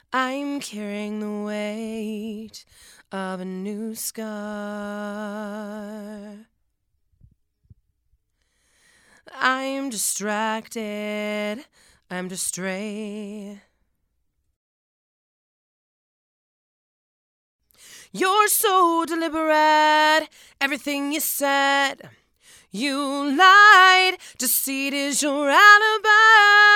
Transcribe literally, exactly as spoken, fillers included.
I'm carrying the weight of a new scar. I'm distracted, I'm distrait. You're so deliberate, everything you said. You lied, deceit is your alibi.